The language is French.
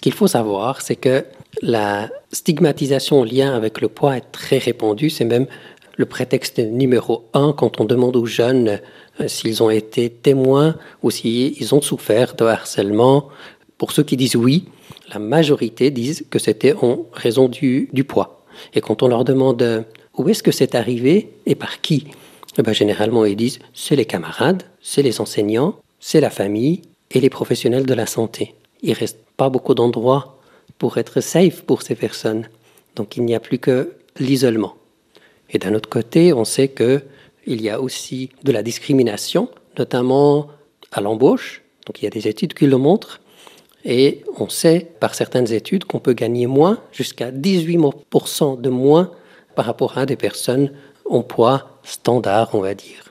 qu'il faut savoir, c'est que la stigmatisation en lien avec le poids est très répandue. C'est même le prétexte numéro 1 quand on demande aux jeunes s'ils ont été témoins ou s'ils ont souffert de harcèlement. Pour ceux qui disent oui, la majorité disent que c'était en raison du poids. Et quand on leur demande où est-ce que c'est arrivé et par qui, généralement ils disent c'est les camarades, c'est les enseignants, c'est la famille et les professionnels de la santé. Il ne reste pas beaucoup d'endroits pour être safe pour ces personnes. Donc il n'y a plus que l'isolement. Et d'un autre côté, on sait qu'il y a aussi de la discrimination, notamment à l'embauche. Donc il y a des études qui le montrent. Et on sait par certaines études qu'on peut gagner moins, jusqu'à 18% de moins par rapport à des personnes en poids standard, on va dire.